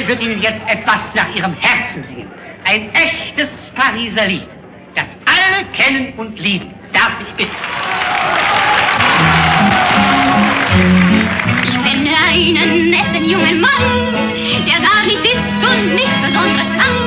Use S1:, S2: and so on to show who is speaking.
S1: wird Ihnen jetzt etwas nach Ihrem Herzen singen. Ein echtes Pariser Lied, das alle kennen und lieben. Darf ich bitten?
S2: Ich kenne einen netten jungen Mann, der gar nichts ist und nichts Besonderes kann.